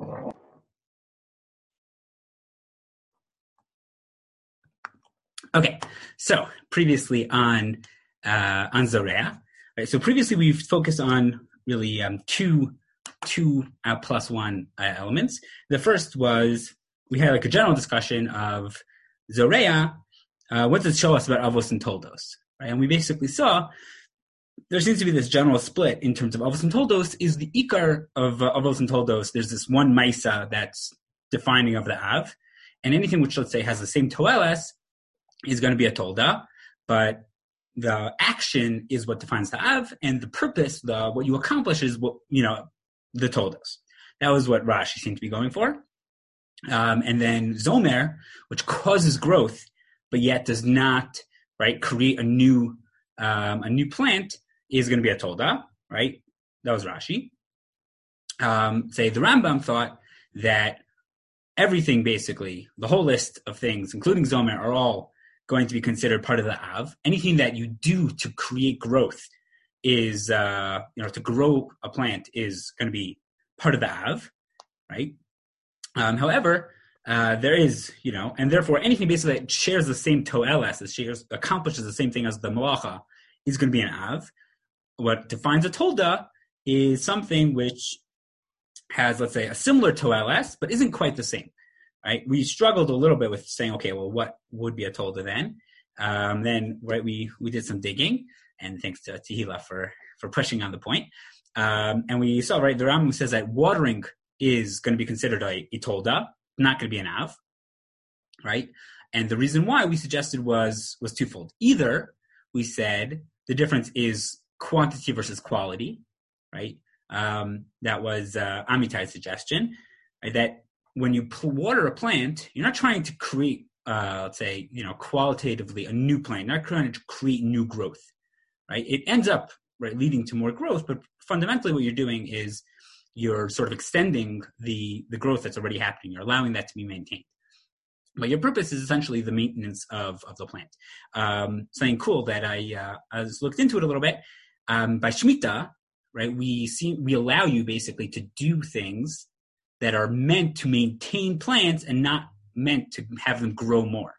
Okay, so previously on Zorea, right? So previously we've focused on really two plus one elements. The first was we had like a general discussion of Zorea. What does it show us about Avos and Toldos? Right? And we basically saw there seems to be this general split in terms of Avos and Toldos. Is the Ikar of Avos and Toldos, there's this one Maisa that's defining of the Av, and anything which, let's say, has the same Toeles is going to be a Tolda, but the action is what defines the Av, and the purpose, what you accomplish is what, the Toldos. That was what Rashi seemed to be going for. And then Zomer, which causes growth, but yet does not, right, create a new plant, is going to be a Tolda, right? That was Rashi. Say the Rambam thought that everything, basically, the whole list of things, including Zomer, are all going to be considered part of the Av. Anything that you do to create growth is, to grow a plant is going to be part of the Av, right? However, there is, and therefore anything basically that shares the same toeles, accomplishes the same thing as the malacha, is going to be an Av. What defines a tolda is something which has, let's say, a similar toeles, but isn't quite the same. Right, we struggled a little bit with saying, okay, well, what would be a tolda then? Then, right, we did some digging, and thanks to Tehila for pushing on the point. And we saw, right, the Rambam says that watering is going to be considered a tolda, not going to be an Av, right? And the reason why we suggested was twofold. Either we said the difference is quantity versus quality, right? That was Amitai's suggestion, right? That when you water a plant, you're not trying to create, let's say, qualitatively a new plant. You're not trying to create new growth, right? It ends up, right, leading to more growth, but fundamentally what you're doing is you're sort of extending the growth that's already happening. You're allowing that to be maintained. But your purpose is essentially the maintenance of the plant. Something cool that I looked into it a little bit. By Shemitah, right, we allow you basically to do things that are meant to maintain plants and not meant to have them grow more.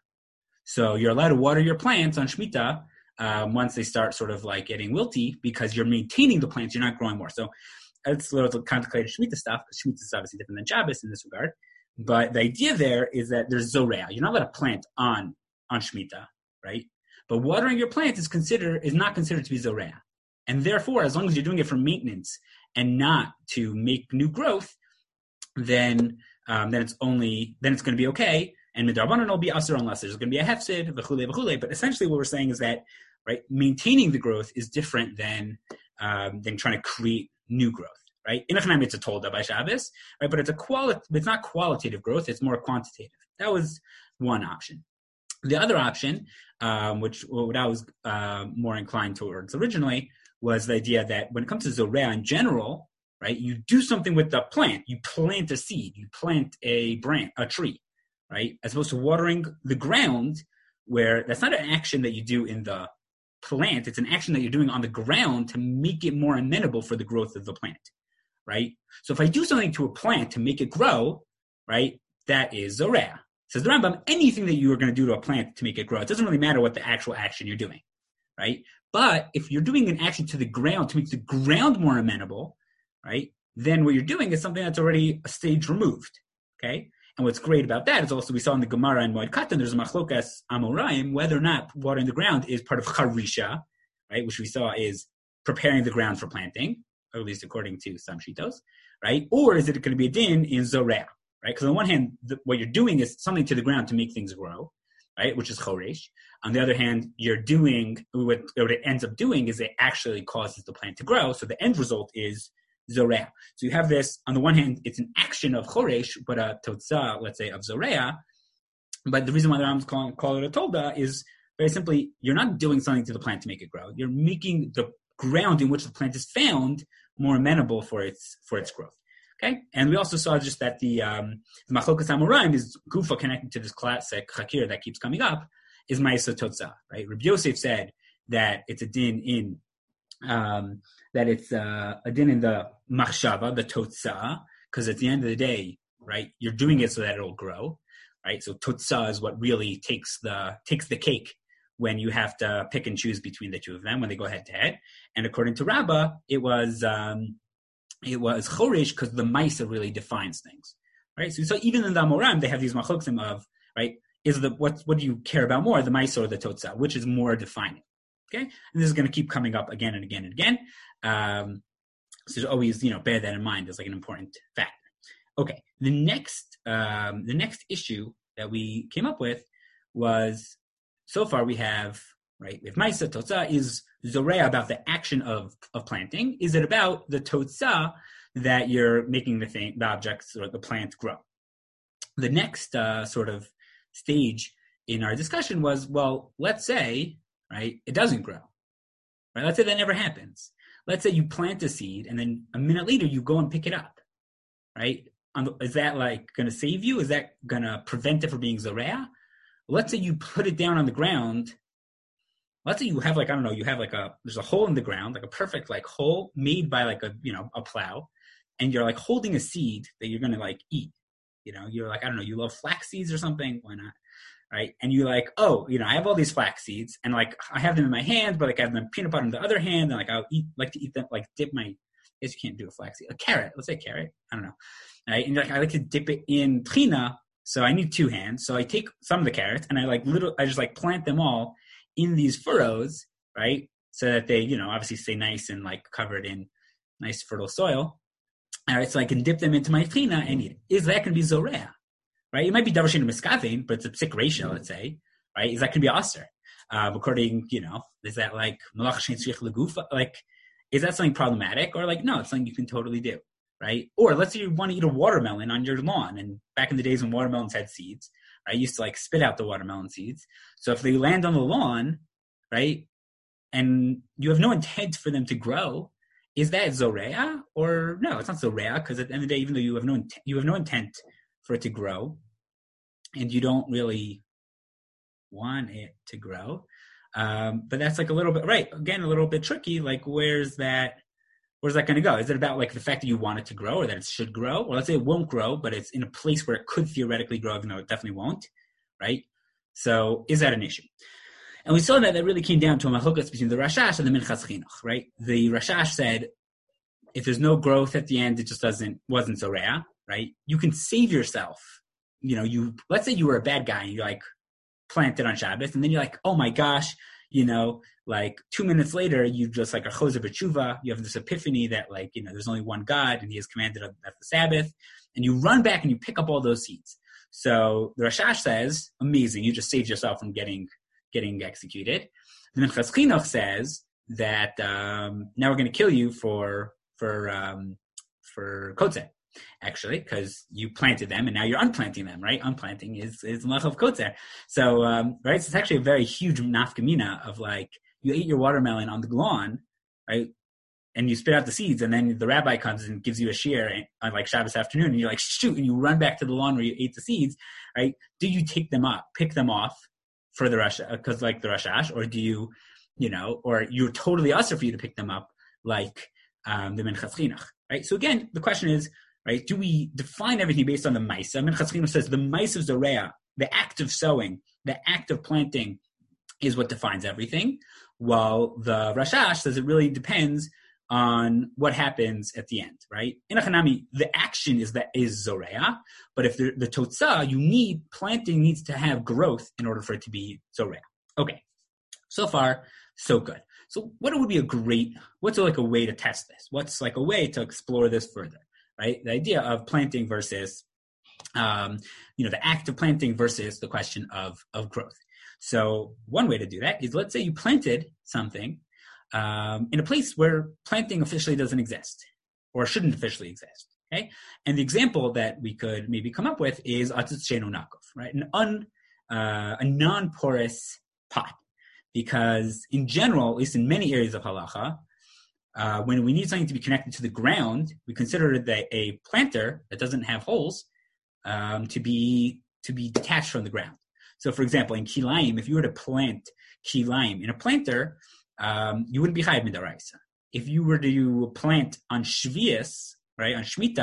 So you're allowed to water your plants on Shemitah once they start sort of like getting wilty because you're maintaining the plants, you're not growing more. So it's a little contemplated Shemitah stuff, because Shemitah is obviously different than Shabbos in this regard. But the idea there is that there's Zorea. You're not allowed to plant on Shemitah, right? But watering your plant is not considered to be Zorea. And therefore, as long as you're doing it for maintenance and not to make new growth, then it's going to be okay, and midrabanan will be asur unless there's going to be a hefsid, v'chulei v'chulei. But essentially, what we're saying is that, right, maintaining the growth is different than trying to create new growth, right? In Echanam, it's a tolda by Shabbos, right? But it's not qualitative growth; it's more quantitative. That was one option. The other option, which what I was more inclined towards originally, was the idea that when it comes to Zorea in general, right, you do something with the plant. You plant a seed. You plant a tree, right? As opposed to watering the ground, where that's not an action that you do in the plant. It's an action that you're doing on the ground to make it more amenable for the growth of the plant, right? So if I do something to a plant to make it grow, right, that is Zorea. Says the Rambam, anything that you are going to do to a plant to make it grow, it doesn't really matter what the actual action you're doing, right? But if you're doing an action to the ground to make the ground more amenable, right, then what you're doing is something that's already a stage removed, okay? And what's great about that is also we saw in the Gemara and Moed Katan, there's a machlokas amoraim, whether or not watering the ground is part of charisha, right, which we saw is preparing the ground for planting, or at least according to some shitos, right? Or is it going to be a din in Zorea, right? Because on the one hand, what you're doing is something to the ground to make things grow, right, which is choresh. On the other hand, you're doing, what it ends up doing is it actually causes the plant to grow, so the end result is Zorea. So you have this, on the one hand, it's an action of choresh, but a totza, let's say, of Zorea. But the reason why the Rambam's call it a tolda is very simply, you're not doing something to the plant to make it grow. You're making the ground in which the plant is found more amenable for its growth. Okay? And we also saw just that the Machlokas Amoraim is Gufa connected to this classic Chakir that keeps coming up, is Ma'isa Totza, right? Rabbi Yosef said that it's a din in a din in the machshava, the totza, because at the end of the day, right, you're doing it so that it'll grow, right? So Totzah is what really takes the cake when you have to pick and choose between the two of them when they go head to head. And according to Rabbah, it was Choresh because the Maisa really defines things, right? So even in the Amoram, they have these machloksim of, right, what do you care about more, the Maisa or the Totzah, which is more defining, okay? And this is going to keep coming up again and again and again. So just always, bear that in mind as like an important factor. Okay, the next issue that we came up with was, so far we have Maisa, Totzah, is Zorea about the action of planting. Is it about the Totzah that you're making the objects or the plant grow? The next sort of stage in our discussion was, well, let's say, right, it doesn't grow. Right? Let's say that never happens. Let's say you plant a seed and then a minute later you go and pick it up, right? Is that like going to save you? Is that going to prevent it from being Zorea? Let's say you put it down on the ground. Let's say you have there's a hole in the ground, like a perfect hole made by a plow, and you're holding a seed that you're going to eat. You're you love flax seeds or something. Why not? Right. And you're I have all these flax seeds and I have them in my hand, but I have them peanut butter in the other hand. And I'll like to eat them, dip my, I guess you can't do a flax seed, a carrot. Let's say carrot. I don't know. Right. And I like to dip it in trina. So I need two hands. So I take some of the carrots and I just plant them all in these furrows, right? So that they, obviously stay nice and covered in nice fertile soil. All right. So I can dip them into my trina and eat it. Is that going to be Zorea? Right? It might be davar she'eino miskavein, but it's a psik ratio, let's say. Right? Is that going to be aser? According, is that malach shein tzrich legufa? Is that something problematic? Or no, it's something you can totally do. Right? Or let's say you want to eat a watermelon on your lawn. And back in the days when watermelons had seeds, I used to spit out the watermelon seeds. So if they land on the lawn, right, and you have no intent for them to grow, is that Zorea? Or no, it's not Zorea, because at the end of the day, even though you have no intent for it to grow, and you don't really want it to grow. But that's a little bit, right, again, a little bit tricky. Where's that going to go? Is it about the fact that you want it to grow or that it should grow? Or let's say it won't grow, but it's in a place where it could theoretically grow, even though it definitely won't, right? So is that an issue? And we saw that really came down to a machlokas between the Rashash and the Minchas Chinuch, right? The Rashash said, if there's no growth at the end, it just wasn't Zorea, right? You can save yourself. Let's say you were a bad guy and you planted on Shabbos, and then you're oh my gosh, 2 minutes later, you just a chozer b'tshuva, you have this epiphany that there's only one God and he has commanded at the Sabbath, and you run back and you pick up all those seeds. So the Rashash says, amazing, you just saved yourself from getting executed. The Minchas Chinuch says that now we're going to kill you for kotzer, actually, because you planted them and now you're unplanting them, right? Unplanting is malach of kotzer. So, right, so it's actually a very huge nafkamina of you ate your watermelon on the lawn, right? And you spit out the seeds, and then the rabbi comes and gives you a shear on Shabbos afternoon, and you're shoot, and you run back to the lawn where you ate the seeds, right? Do you pick them off for the because the Rashash, or do you, or you're totally usher for you to pick them up the Minchas Chinuch, right? So again, the question is, right, do we define everything based on the Maisa? Minchas Chinuch says the Maisa of Zorea, the act of sowing, the act of planting, is what defines everything, while the Rashash says it really depends on what happens at the end, right? In a Hanami, the action is Zorea, but if the Totzah, planting needs to have growth in order for it to be Zorea. Okay, so far, so good. So what would be what's a way to test this? What's a way to explore this further, right? The idea of planting versus, the act of planting versus the question of growth. So one way to do that is, let's say you planted something in a place where planting officially doesn't exist or shouldn't officially exist. Okay, and the example that we could maybe come up with is atzitz she'eino nakuf, right? A non-porous pot, because in general, at least in many areas of halacha, when we need something to be connected to the ground, we consider that a planter that doesn't have holes to be detached from the ground. So, for example, in kilayim, if you were to plant kilayim in a planter, you wouldn't be chayav midaraisa. If you were to plant on shvius, right, on shmita, if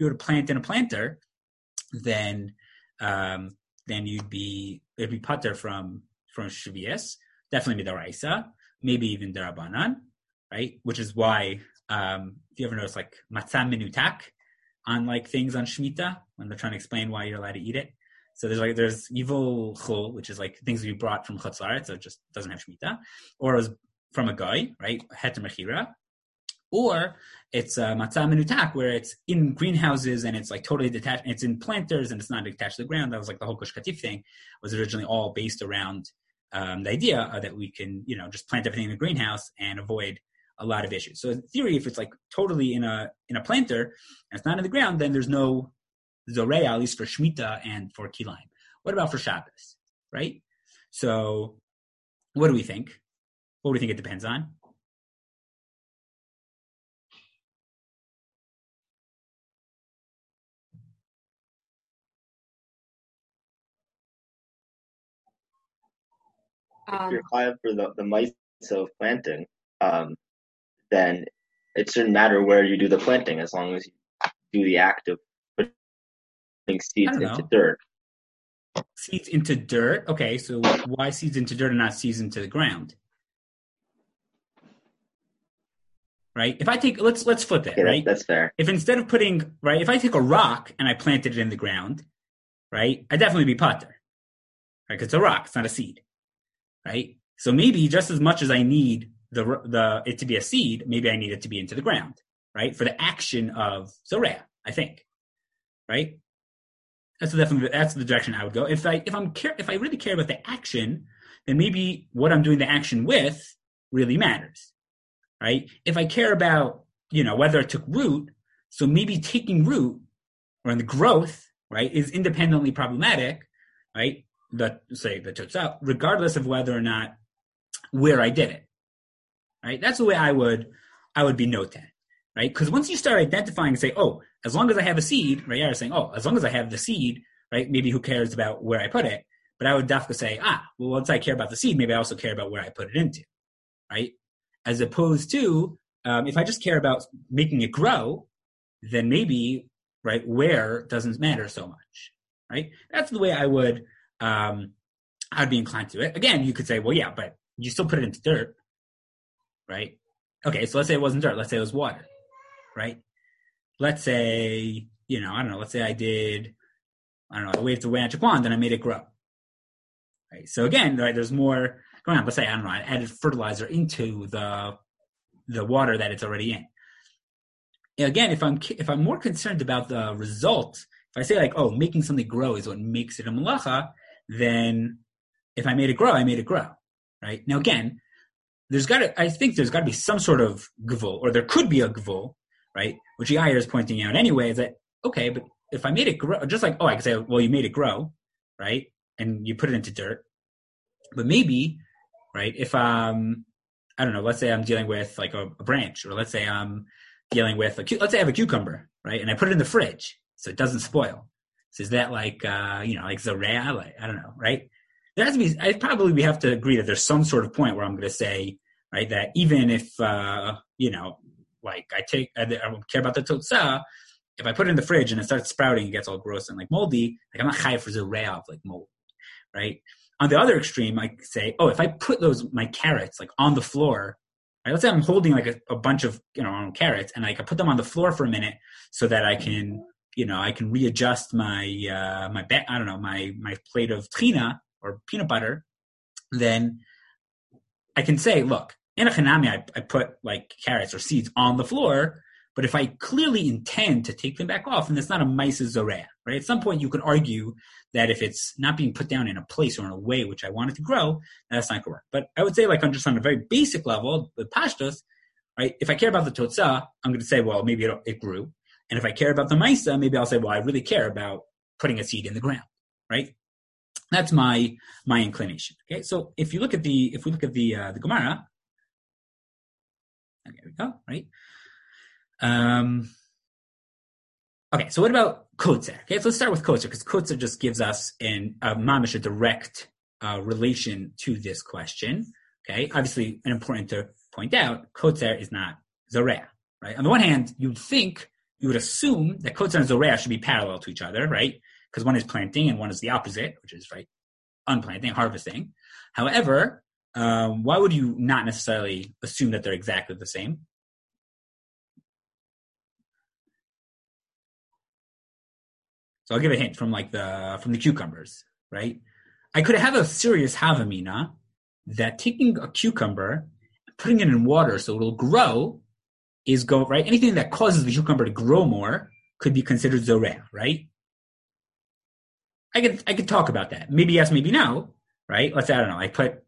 you were to plant in a planter, then it'd be pater from Shvius, definitely midaraisa, maybe even derabanan, right? Which is why if you ever notice like matzah minutak on like things on Shemitah when they're trying to explain why you're allowed to eat it. So there's yivul chul, which is like things we brought from Chutz La'aretz, so it just doesn't have Shemitah, or it was from a guy, right? Heter mechira. Or it's matzah menutak, where it's in greenhouses and it's like totally detached. It's in planters and it's not attached to the ground. That was like the whole Gush Katif thing was originally all based around the idea that we can, just plant everything in a greenhouse and avoid a lot of issues. So in theory, if it's like totally in a planter and it's not in the ground, then there's no zoreya, at least for Shemitah and for Kilayim. What about for Shabbos, right? So what do we think? What do we think it depends on? If you're chayav for the mice of planting, then it shouldn't matter where you do the planting as long as you do the act of putting seeds into dirt. Seeds into dirt? Okay, so why seeds into dirt and not seeds into the ground? Right? If I take, let's flip it, right? That's fair. If instead of putting, right, if I take a rock and I planted it in the ground, right, I'd definitely be pater, right? Because it's a rock, it's not a seed. Right? So maybe just as much as I need it to be a seed, maybe I need it to be into the ground, right? For the action of Zoreah, I think. Right? That's the direction I would go. If I really care about the action, then maybe what I'm doing the action with really matters. Right? If I care about, whether it took root, so maybe taking root or in the growth, right, is independently problematic, right? The totzah, regardless of whether or not where I did it, right? That's the way I would be noted, right? Because once you start identifying and say, oh, as long as I have a seed, right? You're saying, oh, as long as I have the seed, right? Maybe who cares about where I put it? But I would definitely say, well, once I care about the seed, maybe I also care about where I put it into, right? As opposed to if I just care about making it grow, then maybe, right, where doesn't matter so much, right? That's the way I'd be inclined to it. Again, you could say, well, yeah, but you still put it into dirt, right? Okay, so let's say it wasn't dirt. Let's say it was water, right? Let's say, let's say I waved away on Jaquan, then I made it grow, right? So again, right, there's more going on. Let's say, I added fertilizer into the water that it's already in. Again, if I'm more concerned about the result, if I say like, oh, making something grow is what makes it a malacha, then if I made it grow, I made it grow, right? Now again, I think there's got to be some sort of gvul, or there could be a gvul, right? Which Yair is pointing out anyway, is that, okay, but if I made it grow, just like, I could say, well, you made it grow, right? And you put it into dirt. But maybe, right, if let's say I'm dealing with like a branch, or let's say I'm dealing with let's say I have a cucumber, right? And I put it in the fridge so it doesn't spoil. So is that like, like Zoreah? Like, I don't know, right? There has to be, we have to agree that there's some sort of point where I'm going to say, right, that even if, like I don't care about the totzah, if I put it in the fridge and it starts sprouting, it gets all gross and like moldy, like I'm not chayav for Zoreah of like mold, right? On the other extreme, I say, if I put my carrots like on the floor, right? Let's say I'm holding like a bunch of, carrots, and I can put them on the floor for a minute so that I can, I can readjust my my plate of trina or peanut butter. Then I can say, look, in a chanami, I put like carrots or seeds on the floor, but if I clearly intend to take them back off, and it's not a maisa zoreah, right? At some point, you could argue that if it's not being put down in a place or in a way which I want it to grow, that's not correct. But I would say, like, on a very basic level, with pashtos, right? If I care about the totzah, I'm going to say, well, maybe it grew. And if I care about the maisa, maybe I'll say, well, I really care about putting a seed in the ground, right? That's my inclination. Okay, so if we look at the Gemara, there we go, right? Okay, so what about kotzer? Okay, so let's start with kotzer, because kotzer just gives us a direct relation to this question. Okay, obviously, important to point out, kotzer is not zoreah, right? On the one hand, you'd think you would assume that Kotzer and Zoreah should be parallel to each other, right? Because one is planting and one is the opposite, which is, right, unplanting, harvesting. However, why would you not necessarily assume that they're exactly the same? So I'll give a hint from the cucumbers, right? I could have a serious havamina that taking a cucumber, putting it in water so it'll grow right? Anything that causes the cucumber to grow more could be considered zoreah, right? I could talk about that. Maybe yes, maybe no, right? Let's say, I put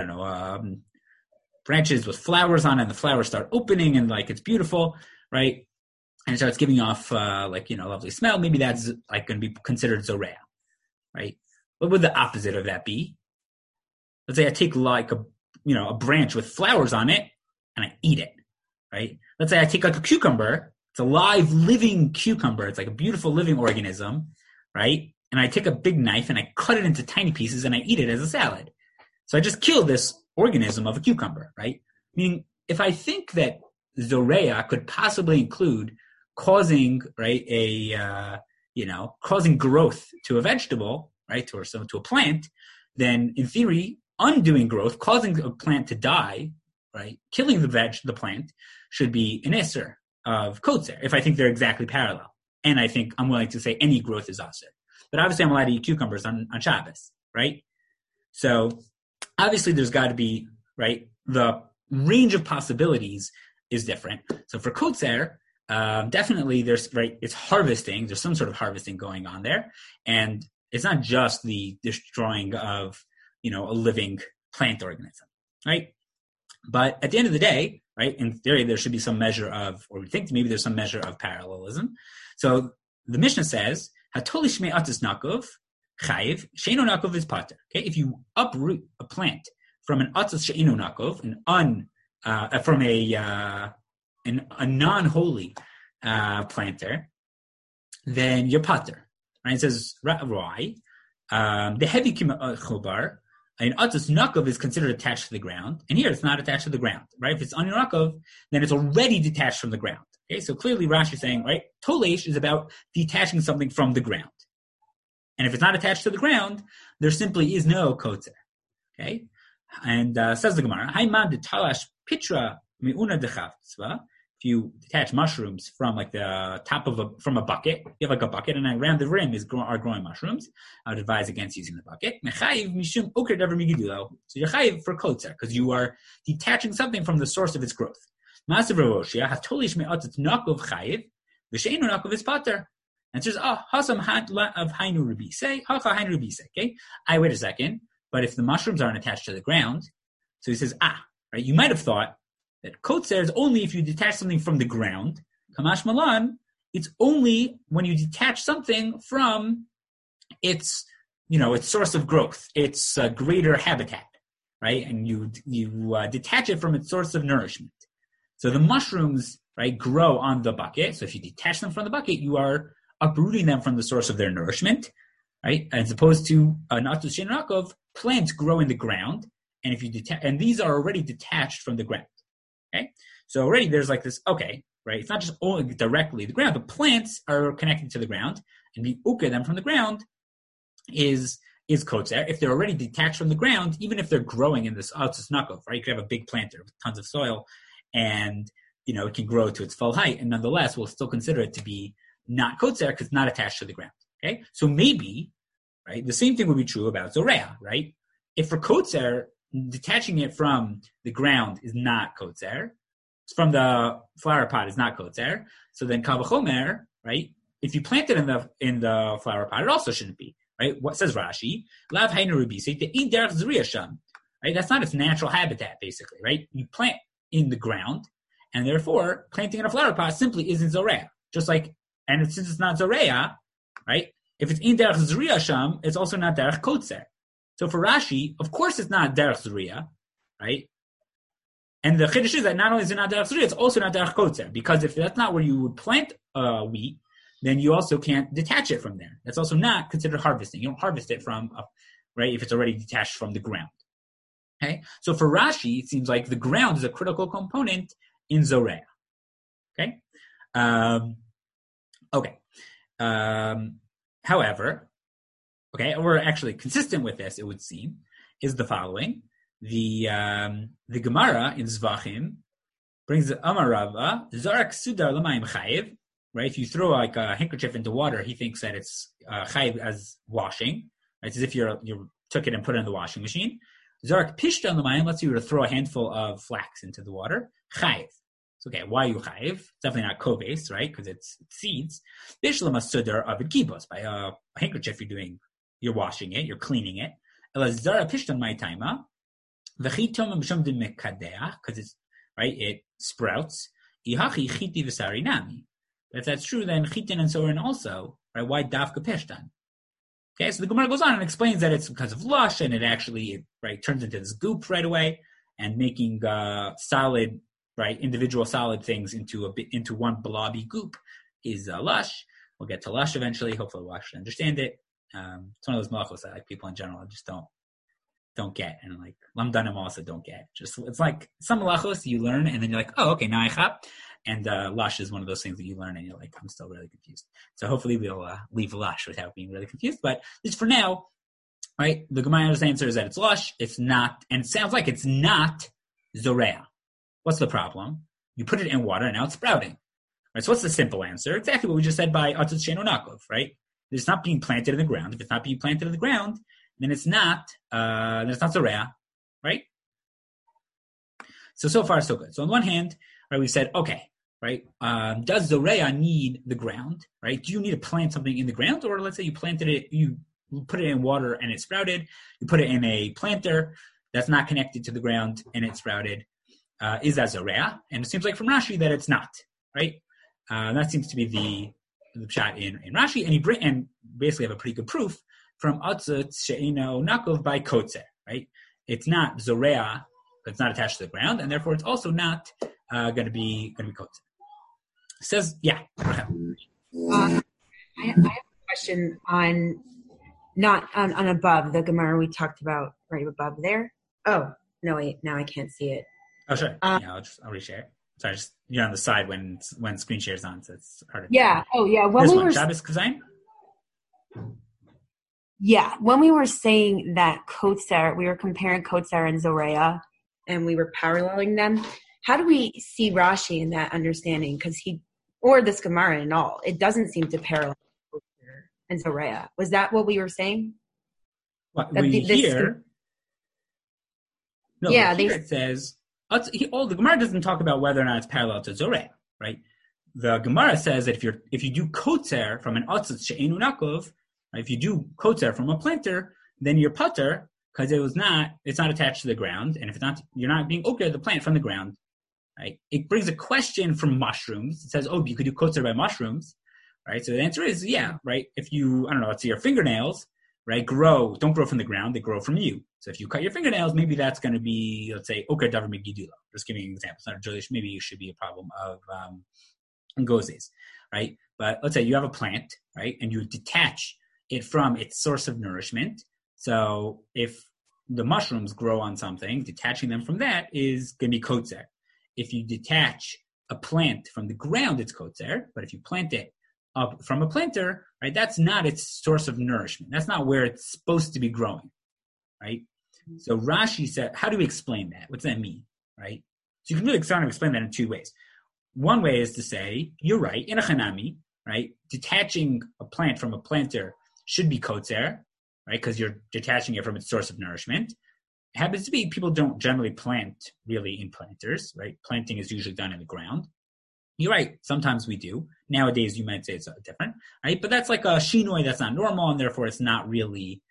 branches with flowers on it, and the flowers start opening and like it's beautiful, right? And it starts giving off lovely smell. Maybe that's like going to be considered zoreah, right? What would the opposite of that be? Let's say I take like a branch with flowers on it and I eat it, right? Let's say I take like a cucumber. It's a live, living cucumber. It's like a beautiful living organism, right? And I take a big knife and I cut it into tiny pieces and I eat it as a salad. So I just killed this organism of a cucumber, right? Meaning, if I think that zoreah could possibly include causing, right, causing growth to a vegetable, right, to a plant, then in theory, undoing growth, causing a plant to die, right, killing the plant, should be an isser of kotzer, if I think they're exactly parallel. And I think I'm willing to say any growth is asser. But obviously I'm allowed to eat cucumbers on Shabbos, right? So obviously there's got to be, right, the range of possibilities is different. So for kotzer, definitely there's, right, it's harvesting. There's some sort of harvesting going on there. And it's not just the destroying of, a living plant organism, right? But at the end of the day, right, in theory, there should be some measure of, or we think maybe there's some measure of parallelism. So the Mishnah says, Hatoli shmei atis nakov, chayiv, she'ino nakov is pater. Okay, if you uproot a plant from an atis she'ino nakov, from a non-holy planter, then you're pater. Right? It says, why? The heavy chobar, an atis nakov is considered attached to the ground, and here it's not attached to the ground, right? If it's on your nakov, then it's already detached from the ground. Okay, so clearly Rashi is saying, right, tolesh is about detaching something from the ground. And if it's not attached to the ground, there simply is no kotzer. Okay? And says the Gemara, Haiman de talash pitra me'una dechatzva. If you detach mushrooms from like the top from a bucket, you have like a bucket, and around the rim are growing mushrooms. I would advise against using the bucket. Mechayiv mishum uker dever migidulo. So you're chayiv for kotzer because you are detaching something from the source of its growth. Masav Roshia hatolish me'atzit nakov chayiv v'sheinu nakov is pater. And it says, hasam of hainu rubise, hacha hainu rubise. Okay, wait a second. But if the mushrooms aren't attached to the ground, so he says, right, you might have thought that kotzer is only if you detach something from the ground. Kamash malan, it's only when you detach something from its source of growth, its greater habitat, right? And you detach it from its source of nourishment. So the mushrooms, right, grow on the bucket. So if you detach them from the bucket, you are uprooting them from the source of their nourishment, right? As opposed to Natus Shenrakov, plants grow in the ground, and if you and these are already detached from the ground. Okay, so already there's like this. Okay, right? It's not just only directly the ground. The plants are connected to the ground, and we uke them from the ground is kotzer. If they're already detached from the ground, even if they're growing in this altusnakov, right? You could have a big planter with tons of soil, and it can grow to its full height, and nonetheless, we'll still consider it to be not kotzer because it's not attached to the ground. Okay, so maybe, right, the same thing would be true about zoreah, right? If for kotzer, detaching it from the ground is not kotzer, from the flower pot is not kotzer, so then kal v'chomer, right? If you plant it in the flower pot, it also shouldn't be, right? What says Rashi? Lav hainu rubise the in derech zriya sham, right? That's not its natural habitat, basically, right? You plant in the ground, and therefore planting in a flower pot simply isn't zoreah. Just like, and since it's not zoreah, right? If it's in derech zriya sham, it's also not derech kotzer. So for Rashi, of course it's not derech zriya, right? And the chiddush is that not only is it not derech zriya, it's also not derech kotzer, because if that's not where you would plant wheat, then you also can't detach it from there. That's also not considered harvesting. You don't harvest it from, right, if it's already detached from the ground. Okay? So for Rashi, it seems like the ground is a critical component in zoreah. Okay? Okay. However, okay, or actually consistent with this, it would seem, is the following. The Gemara in Zvachim brings the Amarava, Zarak Sudar Lamayim Chayiv, right? If you throw like a handkerchief into water, he thinks that it's Chayiv as washing, right? It's as if you took it and put it in the washing machine. Zarak Pishta Lamayim, let's say you were to throw a handful of flax into the water, Chayiv. So, okay, why you Chayiv? It's definitely not koves, right? Because it's seeds. Bishlam Sudar of Gibos, by a handkerchief you're washing it, you're cleaning it. Elazara Pishta my taima. Because it's right, it sprouts. If that's true, then chitin and sorin also, right? Why dafka peshtan? Okay, so the Gemara goes on and explains that it's because of lush, and it actually turns into this goop right away, and making solid, right, individual solid things into one blobby goop is lush. We'll get to lush eventually. Hopefully, we'll actually understand it. It's one of those malachos that people in general just don't get, and like lamdanim also don't get. Just it's like some malachos you learn, and then you're like, oh, okay, now I chap. And lush is one of those things that you learn, and you're like, I'm still really confused. So hopefully we'll leave lush without being really confused. But just for now, right? The Gemara's answer is that it's lush. It's not, and it sounds like it's not zorea. What's the problem? You put it in water, and now it's sprouting. Right? So what's the simple answer? Exactly what we just said by Atzot She'eino Nakov, right? It's not being planted in the ground. If it's not being planted in the ground, then it's not zorea, right? So far so good. So on one hand, right, we said, okay, right, does zorea need the ground, right? Do you need to plant something in the ground, or let's say you planted it, you put it in water and it sprouted, you put it in a planter that's not connected to the ground and it sprouted, is that zorea? And it seems like from Rashi that it's not, right? That seems to be the pshat in Rashi, and basically have a pretty good proof from Atzot She'eino Nakov by Kotzer, right? It's not zorea, but it's not attached to the ground, and therefore it's also not going to be kotzer. Says, yeah. I have a question on above the Gemara we talked about right above there. Oh no, wait, now I can't see it. Oh sure, yeah, I'll reshare it. Sorry, just you're on the side when screen share's on, so it's harder. Yeah. Oh yeah. When this we one, were Shabbos Kazayim. Yeah, when we were saying that Kotzer, we were comparing Kotzer and Zorea, and we were paralleling them. How do we see Rashi in that understanding? Because or this Gemara and all, it doesn't seem to parallel Kotzer and Zorea. Was that what we were saying? What we hear? No, yeah, it says the Gemara doesn't talk about whether or not it's parallel to Zorea, right? The Gemara says that if you do Kotzer from an Atzot She'eino Nakov, if you do kotzer from a planter, then you're putter because it's not attached to the ground, and if it's not, you're not being okay the plant from the ground, right? It brings a question from mushrooms. It says, oh, you could do kotzer by mushrooms, right? So the answer is, yeah, right? If you, I don't know, let's say your fingernails, right, don't grow from the ground, they grow from you. So if you cut your fingernails, maybe that's going to be, let's say, oker davar megidula. Just giving an example. It's not a Jewish, maybe it should be a problem of ngozes, right? But let's say you have a plant, right, and you detach it from its source of nourishment. So if the mushrooms grow on something, detaching them from that is going to be kotzer. If you detach a plant from the ground, it's kotzer. But if you plant it up from a planter, right, that's not its source of nourishment. That's not where it's supposed to be growing, right? So Rashi said, how do we explain that? What's that mean, right? So you can really start to explain that in two ways. One way is to say, you're right, in a chanami, right, detaching a plant from a planter should be kotzer, right? Because you're detaching it from its source of nourishment. It happens to be people don't generally plant really in planters, right? Planting is usually done in the ground. You're right. Sometimes we do. Nowadays, you might say it's different, right? But that's like a shinoi that's not normal, and therefore it's not really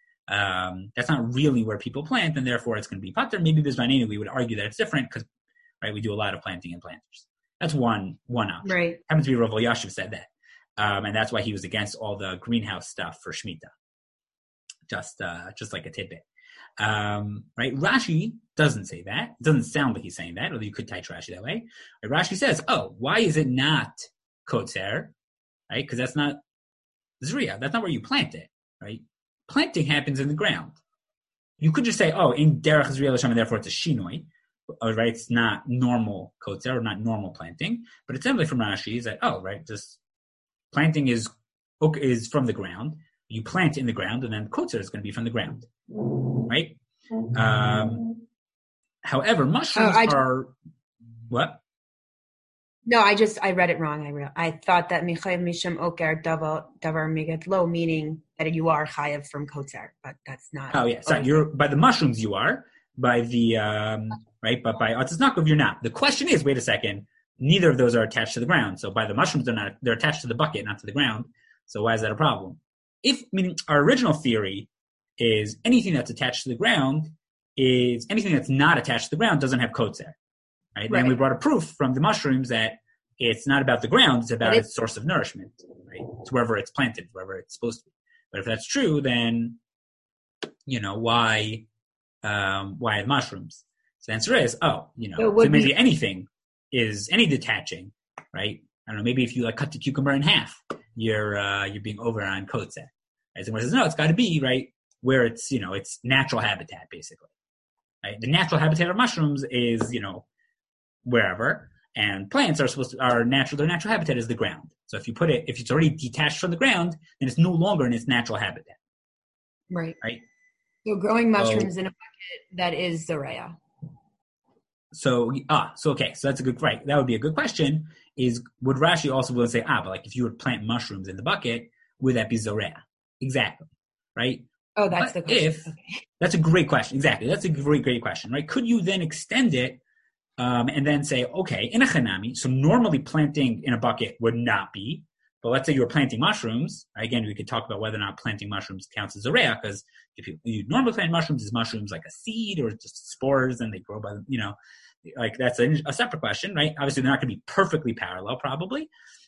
where people plant, and therefore it's going to be pater. Maybe Bizbanenu, we would argue that it's different because, right, we do a lot of planting in planters. That's one option. Right. Happens to be Rav Elyashiv said that. And that's why he was against all the greenhouse stuff for Shemitah. Just like a tidbit. Right? Rashi doesn't say that. It doesn't sound like he's saying that, although you could type Rashi that way. Right? Rashi says, oh, why is it not kotzer? Right? Because that's not zriya. That's not where you plant it. Right? Planting happens in the ground. You could just say, oh, in derech zriya l'shem, and therefore it's a shinoi. Right? It's not normal kotzer, or not normal planting. But it's simply from Rashi is that, oh, right, just planting is from the ground. You plant in the ground, and then kotzer is going to be from the ground, right? However, mushrooms are what? No, I read it wrong. I thought that Michayev Misham Oker Davar Migat Lo, meaning that you are chayev from kotzer, but that's not. Oh yeah, sorry. You're by the mushrooms. You are by the right, but by Atzaznakov you're not. The question is, wait a second. Neither of those are attached to the ground. So by the mushrooms, they're attached to the bucket, not to the ground. So why is that a problem? Meaning our original theory is anything that's attached to the ground is anything that's not attached to the ground doesn't have kotzer. Right? Then we brought a proof from the mushrooms that it's not about the ground, it's about its source of nourishment. Right? It's wherever it's planted, wherever it's supposed to be. But if that's true, then why the mushrooms? So the answer is, so maybe anything is any detaching, right? I don't know, maybe if you cut the cucumber in half, you're being over on kotzer. Right? Someone says, no, it's got to be right where it's it's natural habitat basically. Right? The natural habitat of mushrooms is wherever, and plants their natural habitat is the ground. So if it's already detached from the ground, then it's no longer in its natural habitat. Right. Right. So growing mushrooms in a bucket, that is zoreya. So okay, so that's a good, right. That would be a good question, would Rashi also will say, but like if you would plant mushrooms in the bucket, would that be zoreya? Exactly. Right? Oh, that's the question. That's a great question. Exactly. That's a great question, right? Could you then extend it, and then say, okay, in a chanami, so normally planting in a bucket would not be, but let's say you were planting mushrooms. Again, we could talk about whether or not planting mushrooms counts as zoreya, because if you normally plant mushrooms, is mushrooms like a seed or just spores and they grow by, like that's a separate question, right? Obviously, they're not going to be perfectly parallel, probably.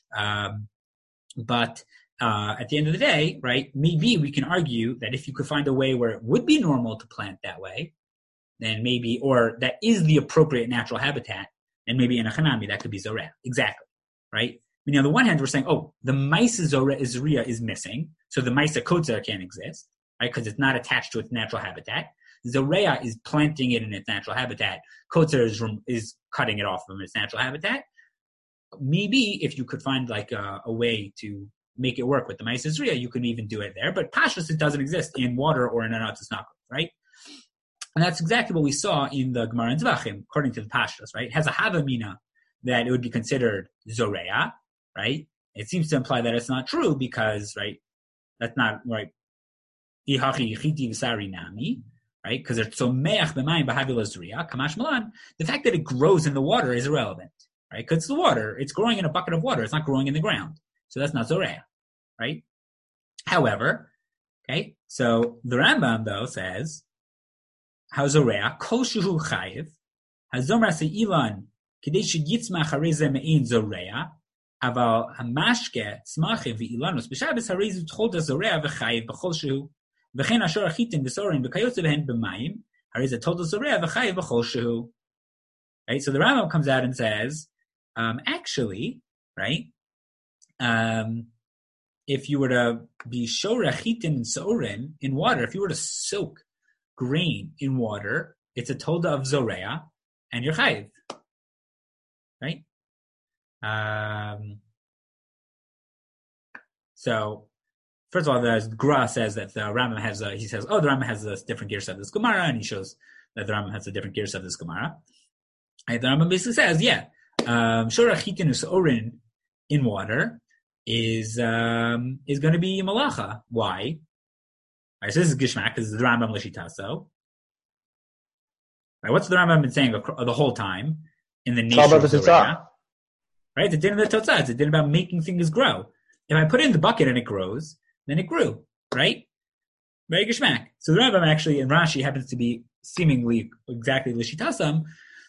But at the end of the day, right, maybe we can argue that if you could find a way where it would be normal to plant that way, then maybe, or that is the appropriate natural habitat, and maybe in a chanami, that could be zoreya. Exactly, right? I mean, on the one hand, we're saying, the Maisa zoreya is missing, so the Maisa kotzer can't exist, right? Because it's not attached to its natural habitat. Zoreya is planting it in its natural habitat. Kotzer is cutting it off from its natural habitat. Maybe if you could find like a way to make it work with the Maisa zoreya, you could even do it there. But pashtus, it doesn't exist in water or in an Atzaznakov, right? And that's exactly what we saw in the Gemara in Zvachim, according to the pashtus, right? It has a havamina that it would be considered zoreya, right? It seems to imply that it's not true because, right, that's not right. Ihachi yichiti v'sari nami, right? Because it's so me'ach b'mayim b'havila zoreya, kamash malan. The fact that it grows in the water is irrelevant, right? Because it's the water. It's growing in a bucket of water. It's not growing in the ground. So that's not zoreya, right? However, okay, so the Rambam, though, says, how zoreya, kol shuhu chayiv, hazomer se'ilan, k'dei sheyitzmach hareze me'in zoreya, aval hamashke tzmachim v'ilanus b'shabes hareze tchol da zoreya v'chayiv b'chol shuhu, v'chen ashor achitin v'sorin v'kayotze v'hen b'mayim, hareze tchol da zoreya v'chayiv b'chol shuhu. Right, so the Rambam comes out and says, actually, right, if you were to be shorachitin and sorin in water, if you were to soak grain in water, it's a tolda of zoreya, and you're chayiv, right? So, first of all, the Gra says that the Rambam has the Rambam has a different girsa of this Gemara, and he shows that the Rambam has a different girsa of this Gemara. And the Rambam basically says, shorachitin and sorin in water is going to be malacha. Why? Right, so this is Gishmak, this is the Rambam Lishitaso. Right, what's the Rambam been saying the whole time in the nature of Zoreya? Right, the din of the Totzah, it's a din about making things grow. If I put it in the bucket and it grows, then it grew, right? Very Gishmak. So the Rambam actually, in Rashi, happens to be seemingly exactly Lishitasam,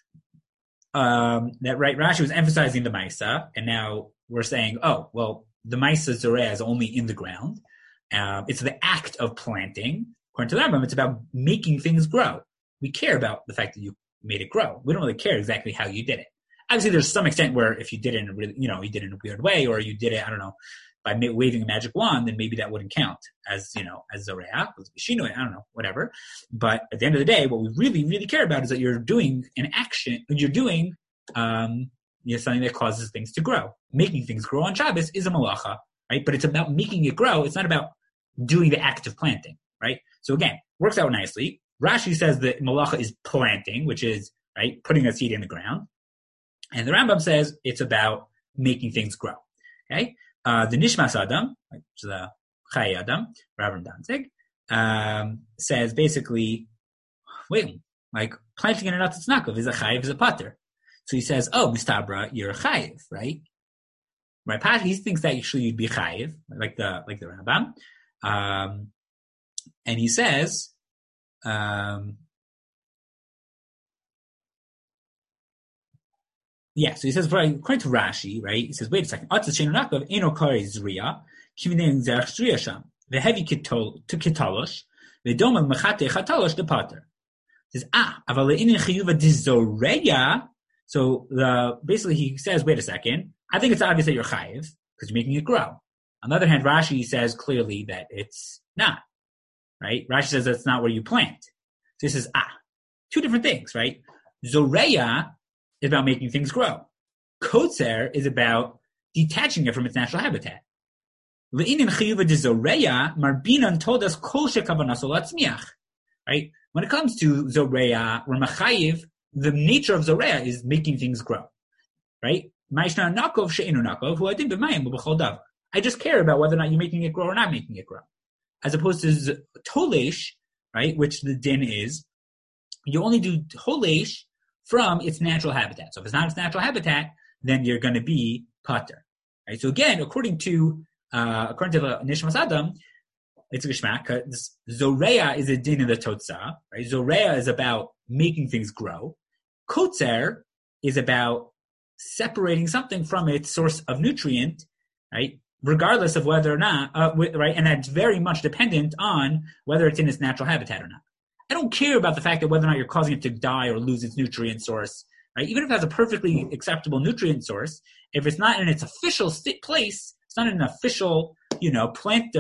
that right, Rashi was emphasizing the Maisa, and now we're saying, the Maisa Zoreya is only in the ground. It's the act of planting. According to the Rambam, it's about making things grow. We care about the fact that you made it grow. We don't really care exactly how you did it. Obviously, there's some extent where if you did it in a really, you did it in a weird way, or you did it, I don't know, by waving a magic wand, then maybe that wouldn't count as Zoreya, as Bishinu, I don't know, whatever. But at the end of the day, what we really, really care about is that you're doing an action, you're doing something that causes things to grow. Making things grow on Shabbos is a malacha. right? But it's about making it grow. It's not about doing the act of planting, right? So again, works out nicely. Rashi says that malacha is planting, which is, right, putting a seed in the ground. And the Rambam says it's about making things grow, okay? The Nishmas Adam, which is the Chai Adam, Rav Danzig, says basically, wait, like planting in a Natzakov is a chayiv, is a pater. So he says, oh, Mistabra, you're a chayiv, right? Right? He thinks that actually you'd be chayiv, like the Rambam. And he says, yeah, so he says, according to Rashi, right, he says, wait a second, the heavy kitalosh, the dom mechate chatalosh the pater. Says, so basically he says, wait a second, I think it's obvious that you're chayiv, because you're making it grow. On the other hand, Rashi says clearly that it's not, right? Rashi says that's not where you plant. So he says, two different things, right? Zoreya is about making things grow. Kotzer is about detaching it from its natural habitat. Le'inin chiyuva de zoreya, marbinan told us kol shekavanaso latzmiach, right? When it comes to zoreya or machayiv, the nature of zoreya is making things grow, right? I just care about whether or not you're making it grow or not making it grow. As opposed to tolesh, right, which the din is, you only do tolesh from its natural habitat. So if it's not its natural habitat, then you're going to be pater, right? So again, according to the Nishmas Adam, it's a geshmak, because zoreya is a din in the totza, right? Zoreya is about making things grow. Kotzer is about separating something from its source of nutrient, right? Regardless of whether or not, right? And that's very much dependent on whether it's in its natural habitat or not. I don't care about the fact that whether or not you're causing it to die or lose its nutrient source, right? Even if it has a perfectly acceptable nutrient source, if it's not in its official place, it's not in an official, plant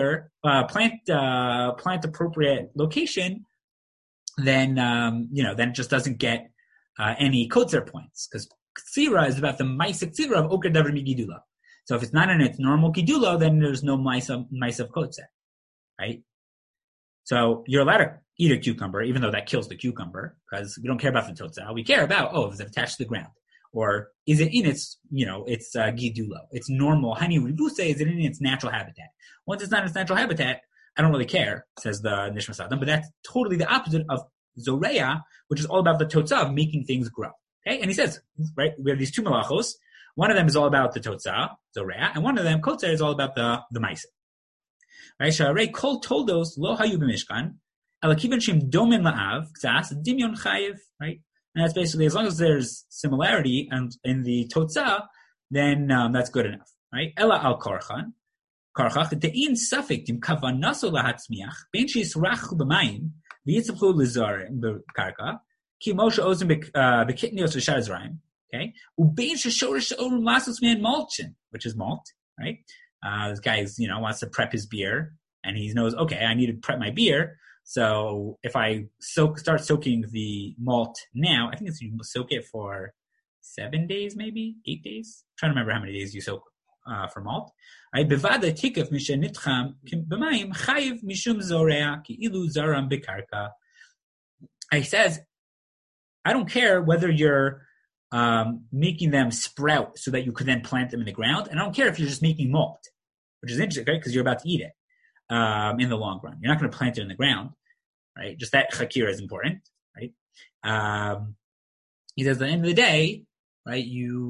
appropriate location, then, then it just doesn't get any kotzer points, because Ksira is about the Maisa Ksira of Oker Davar Migidula. So if it's not in its normal Gidulo, then there's no Maisa of Kotzer, right? So you're allowed to eat a cucumber, even though that kills the cucumber, because we don't care about the Totzah. We care about, is it attached to the ground? Or is it in its, its Gidulo? Its normal Hani Ribuse, is it in its natural habitat? Once it's not in its natural habitat, I don't really care, says the Nishmas Adam, but that's totally the opposite of Zoreya, which is all about the Totzah of making things grow. Okay, and he says, right, we have these two malachos. One of them is all about the Totzah, Zoreya, and one of them, Kotzer, is all about the Maisa. Right, Sharei Kol Toldos Lo Hayu B'Mishkan, Elakivan Shem Domin La'av, Ksas Dimyon Chayiv, right? And that's basically, as long as there's similarity and in the Totzah, then that's good enough, right? Ela al Karchach, De'in Safik Dim Kavanaso Lahatzmiach, Ben Shisrachu B'Mayim, V'yitzapchu Lizar B'Karka, Ki Moshe Ozim B'Kitnios V'Shazraim, okay? Ubein Sheshorish Orum Lasos Man Malchin, which is malt, right? This guy wants to prep his beer, and he knows, okay, I need to prep my beer. So if I start soaking the malt now, I think you soak it for 7 days, maybe 8 days. I'm trying to remember how many days you soak for malt. Right? Bevada tikaf mishenitcham b'mayim chayiv mishum zorea ki ilu zaram bekarka. He says, I don't care whether you're making them sprout so that you could then plant them in the ground, and I don't care if you're just making malt, which is interesting, right? Because you're about to eat it in the long run. You're not going to plant it in the ground, right? Just that chakira is important, right? He says, at the end of the day, right?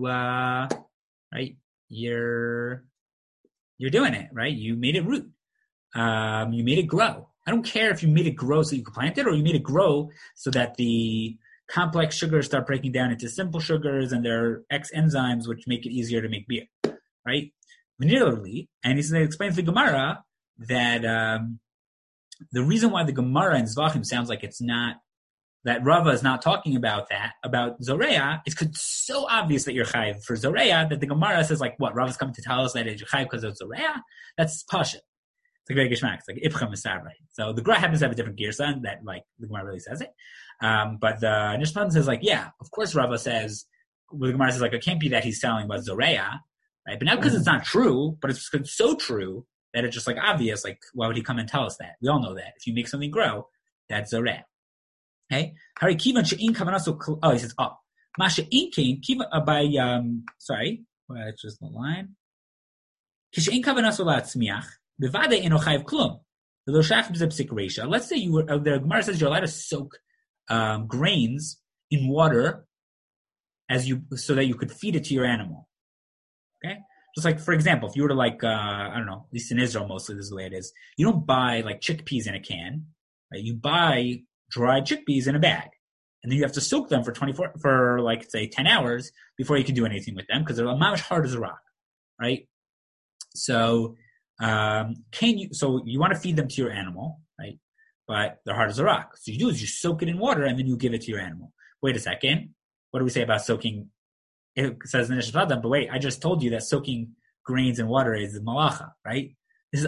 You're doing it, right? You made it root. You made it grow. I don't care if you made it grow so you could plant it, or you made it grow so that the complex sugars start breaking down into simple sugars, and there are X enzymes which make it easier to make beer, right? Venereally, and he explains the Gemara that the reason why the Gemara in Zvachim sounds like it's not, that Rava is not talking about Zoreya, is because it's so obvious that you're chayiv for Zoreya that the Gemara says, like, what, Rava's coming to tell us that you're chayiv because of Zoreya? That's Pasha. It's like very geshmak. It's like Ipcha Misar, right? So the Gra happens to have a different girsa that, like, the Gemara really says it. But the Nishpan says, like, yeah, of course Rava says, well, the Gemara says, like, it can't be that he's telling about Zoreya, right? But not because it's not true, but it's so true that it's just like obvious. Like, why would he come and tell us that? We all know that if you make something grow, that's Zoreh. Okay. Hari kivan she'in kavanaso. Oh, he says, oh, masha inkin kivan by sorry, well, it's just the line. Kishe'in kavanaso la'atzmiach bevade eno chayiv klum. Let's say you were. The Gemara says you're allowed to soak grains in water so that you could feed it to your animal. Okay, just like for example, if you were to I don't know, at least in Israel mostly this is the way it is. You don't buy like chickpeas in a can, right? You buy dried chickpeas in a bag, and then you have to soak them for like say 10 hours before you can do anything with them because they're much hard as a rock, right? So. So you want to feed them to your animal, right? But they're hard as a rock. So you do is you soak it in water and then you give it to your animal. Wait a second. What do we say about soaking? It says in the Neshama, but wait, I just told you that soaking grains in water is malacha, right? This is,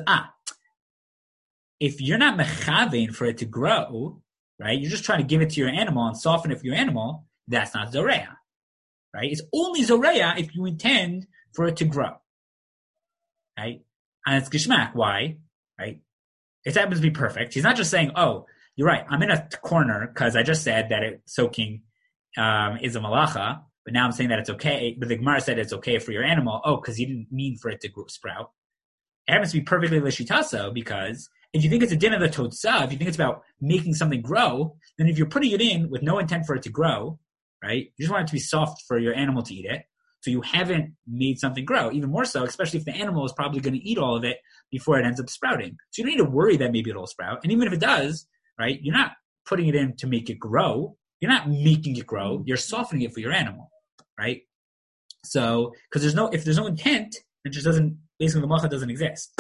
if you're not mechavein for it to grow, right? You're just trying to give it to your animal and soften it for your animal. That's not zoreah, right? It's only zoreah if you intend for it to grow, right? And it's gishmak. Why? Right? It happens to be perfect. He's not just saying, oh, you're right. I'm in a corner because I just said that soaking is a malacha, but now I'm saying that it's okay. But the Gemara said it's okay for your animal. Oh, because he didn't mean for it to sprout. It happens to be perfectly l'shitaso because if you think it's a din of the totzah, if you think it's about making something grow, then if you're putting it in with no intent for it to grow, right? You just want it to be soft for your animal to eat it. So you haven't made something grow. Even more so, especially if the animal is probably going to eat all of it before it ends up sprouting. So you don't need to worry that maybe it'll sprout. And even if it does, right, you're not putting it in to make it grow. You're not making it grow. You're softening it for your animal, right? So, because if there's no intent, it just doesn't, basically the malacha doesn't exist.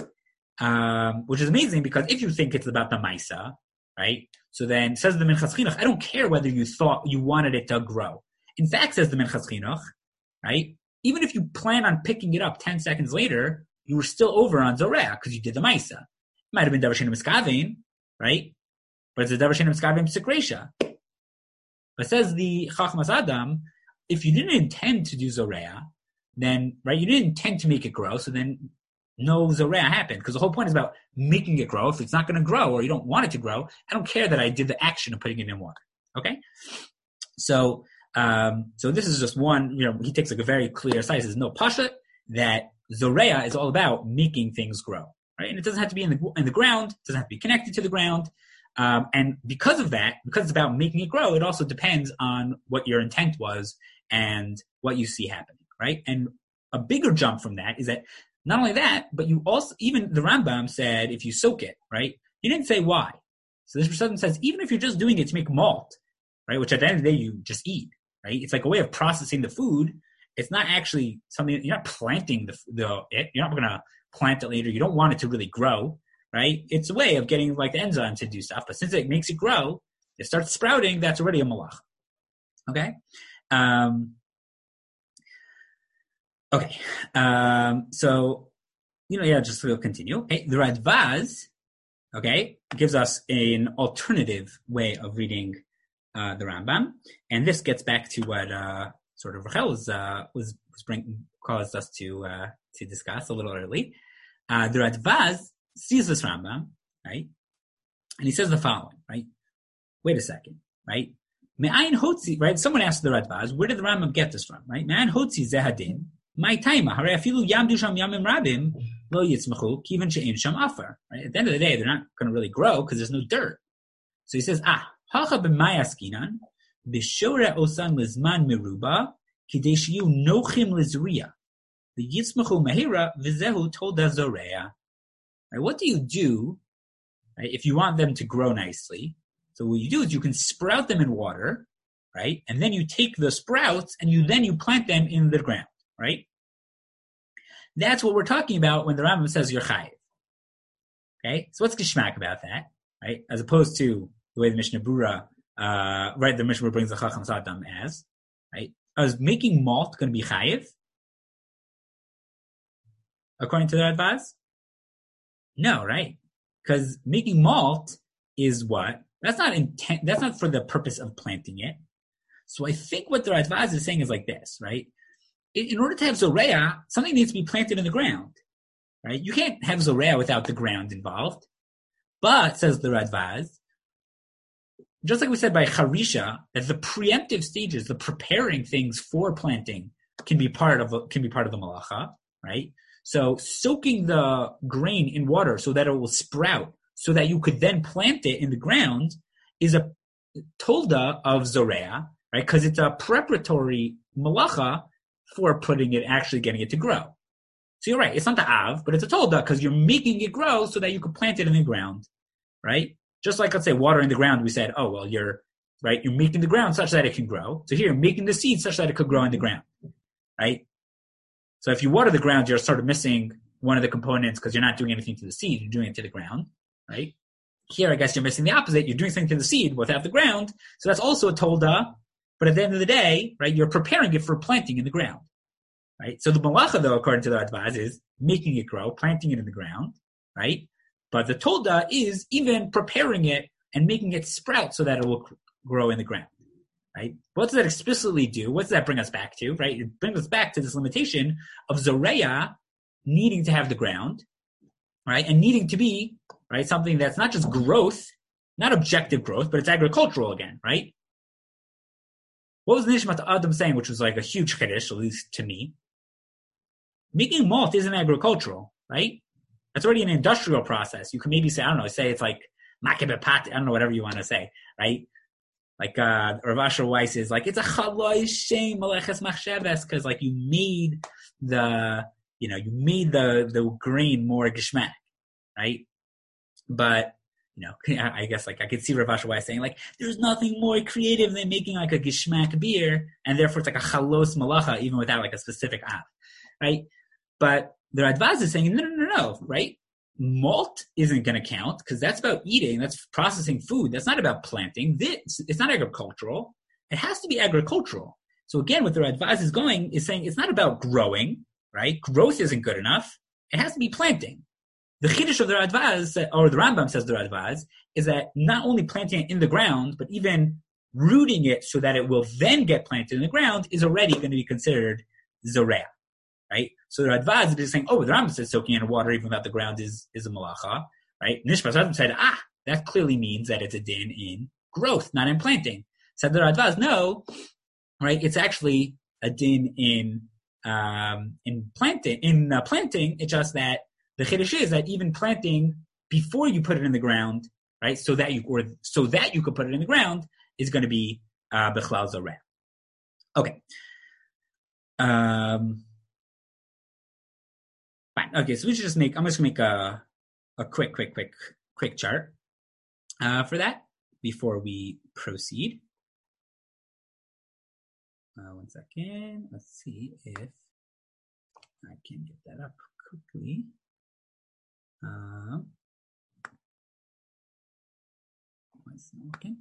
Which is amazing because if you think it's about the maisa, right, so then says the Minchas Chinuch, I don't care whether you thought you wanted it to grow. In fact, says the Minchas Chinuch, right? Even if you plan on picking it up 10 seconds later, you were still over on Zoreh because you did the Maisa. It might have been Davar She'eino Miskavein, right? But it's a Davar She'eino Miskavein P'sikreisha. But says the Chachmas Adam, if you didn't intend to do Zoreh, then, right, you didn't intend to make it grow, so then no Zoreh happened. Because the whole point is about making it grow. If it's not going to grow or you don't want it to grow, I don't care that I did the action of putting it in water. Okay? So this is just one, he takes like a very clear side. He says, no, Pasha, that Zoreah is all about making things grow, right? And it doesn't have to be in the ground. It doesn't have to be connected to the ground. And because of that, because it's about making it grow, it also depends on what your intent was and what you see happening, right? And a bigger jump from that is that not only that, but you also, even the Rambam said, if you soak it, right? He didn't say why. So this Rambam says, even if you're just doing it to make malt, right? Which at the end of the day, you just eat. Right? It's like a way of processing the food. It's not actually something, you're not planting you're not going to plant it later. You don't want it to really grow, right? It's a way of getting like the enzyme to do stuff. But since it makes it grow, it starts sprouting, that's already a malach. Okay? So, just we'll continue. Okay? The Radbaz, okay, gives us an alternative way of reading the Rambam, and this gets back to what sort of Rachel caused us to discuss a little early. The Radbaz sees this Rambam, right, and he says the following, right? Wait a second, right? Me'ayin hotzi, right? Someone asked the Radbaz, where did the Rambam get this from, right? Me'ayin hotzi zehadin, my time, hare afilu yamdu sham yamim rabim lo yitzmachu kivan she'ein sham afar. Right? At the end of the day, they're not going to really grow because there's no dirt. So he says, Hacha b'mayaskinan b'shore osan lizman meruba kidei shiyu nochim lizriya the yitzmachu mahira v'zehu toda zoreya. Right? What do you do, right, if you want them to grow nicely? So what you do is you can sprout them in water, right, and then you take the sprouts and you plant them in the ground, right? That's what we're talking about when the Rambam says you're chayiv. Okay, so what's gishmak about that, right? As opposed to the way the Mishnah Berurah, right, the Mishnah Berurah brings the Chacham Sadam as, right? Is making malt going to be chayiv? According to the Radbaz? No, right? Because making malt is what? That's not for the purpose of planting it. So I think what the Radbaz is saying is like this, right? in order to have Zorea, something needs to be planted in the ground, right? You can't have Zorea without the ground involved. But, says the Radvaz, just like we said by Harisha, that the preemptive stages, the preparing things for planting, can be part of the malacha, right? So soaking the grain in water so that it will sprout, so that you could then plant it in the ground, is a tolda of Zorea, right? Because it's a preparatory malacha for putting it, actually getting it to grow. So you're right, it's not the av, but it's a tolda because you're making it grow so that you could plant it in the ground, right? Just like, let's say, watering the ground, we said, oh, well, you're making the ground such that it can grow. So here, making the seed such that it could grow in the ground, right? So if you water the ground, you're sort of missing one of the components because you're not doing anything to the seed, you're doing it to the ground, right? Here, I guess you're missing the opposite. You're doing something to the seed without the ground. So that's also a tolda, but at the end of the day, right, you're preparing it for planting in the ground, right? So the malacha, though, according to the Radvaz, is making it grow, planting it in the ground, right? But the tolda is even preparing it and making it sprout so that it will grow in the ground, right? What does that explicitly do? What does that bring us back to, right? It brings us back to this limitation of Zoreya needing to have the ground, right? And needing to be, right, something that's not just growth, not objective growth, but it's agricultural again, right? What was Nishmat Adam saying, which was like a huge chiddush, at least to me? Making malt isn't agricultural, right? That's already an industrial process. You can maybe say, I don't know, say it's like makebepat, I don't know, whatever you want to say, right? Like Rav Asher Weiss is like, it's a chaloi shem maleches machsheves, because like you made the grain more gishmak, right? But I guess like I could see Rav Asher Weiss saying like, there's nothing more creative than making like a gishmak beer, and therefore it's like a chalos malacha even without like a specific av, right? But the Radvaz is saying, no, right? Malt isn't going to count because that's about eating. That's processing food. That's not about planting. It's not agricultural. It has to be agricultural. So again, what the Radvaz is saying it's not about growing, right? Growth isn't good enough. It has to be planting. The chiddush of the Radvaz, or the Rambam says the Radvaz, is that not only planting it in the ground, but even rooting it so that it will then get planted in the ground is already going to be considered zoreah. Right? So the Radvaz is saying, the Rambam says soaking in water even without the ground is a malacha, right? Nishmas Adam said, that clearly means that it's a din in growth, not in planting. Said the Radvaz, no, right? It's actually a din in planting. Planting, it's just that the chiddush is that even planting before you put it in the ground, right? So that you could put it in the ground is going to be bechlal zoreh. Okay. Fine. Okay, so I'm just going to make a quick chart for that before we proceed. 1 second. Let's see if I can get that up quickly. One second.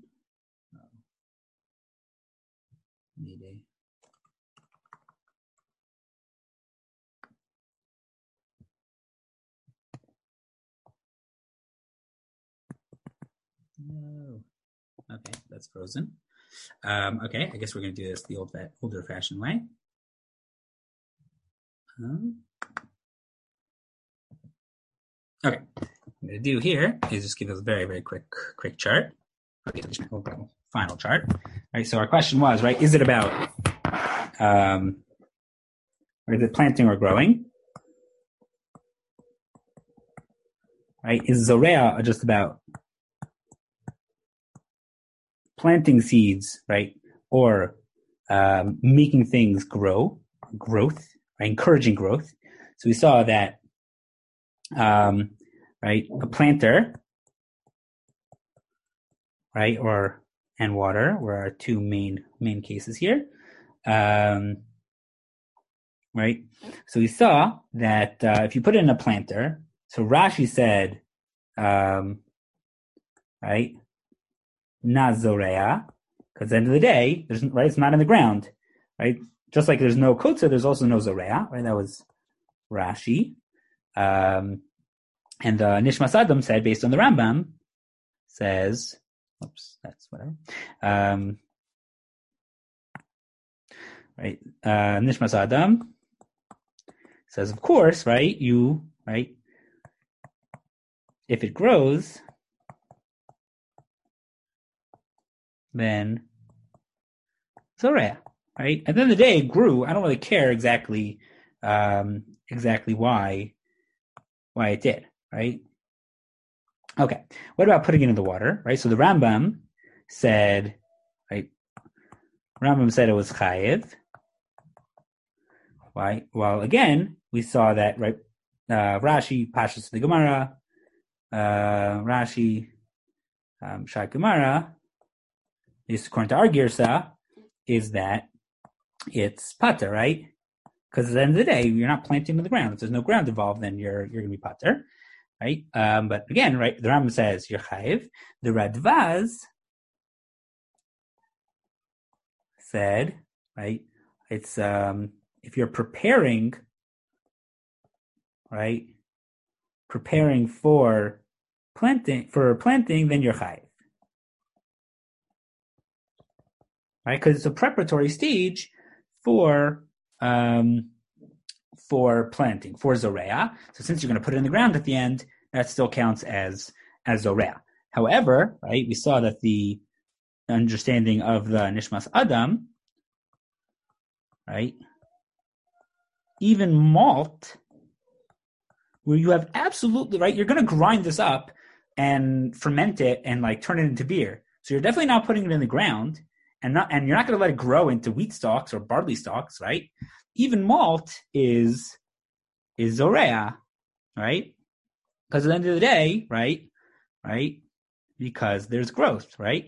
Maybe. No. Okay, that's frozen. Okay, I guess we're going to do this the older-fashioned way. Okay, what I'm going to do here is just give us a very, very quick chart. Okay, final chart. All right, so our question was, right, is it about is it planting or growing? Right, is Zoreah just about planting seeds, right, or making things growth, right, encouraging growth? So we saw that, right, a planter, right, and water were our two main cases here, right? So we saw that if you put it in a planter, so Rashi said, right, not zoreah, because at the end of the day, it's not in the ground, right? Just like there's no kotza, there's also no zoreah, right? That was Rashi. And Nishmas Adam said, based on the Rambam, says, oops, that's whatever. right? Nishmas Adam says, of course, right? If it grows, then Zorea, right? At the end of the day, it grew. I don't really care exactly why it did, right? Okay. What about putting it in the water, right? So the Rambam said, right? Rambam said it was chayiv. Why? Well, again, we saw that, right? Rashi, Pashas the Gemara, Rashi, Shak Gemara, at least according to our Girsa, is that it's pater, right? Because at the end of the day, you're not planting in the ground. If there's no ground involved, then you're going to be pater, right? But again, right, the Rambam says you're chayiv. The Radvaz said, right, it's if you're preparing, right, preparing for planting, then you're chayiv. Right, because it's a preparatory stage for planting, for zorea. So since you're going to put it in the ground at the end, that still counts as zorea. However, right, we saw that the understanding of the Nishmas Adam, right, even malt, where you have absolutely, right, you're going to grind this up and ferment it and like turn it into beer. So you're definitely not putting it in the ground. And you're not going to let it grow into wheat stalks or barley stalks, right? Even malt is zorea, right? Because at the end of the day, right? Because there's growth, right?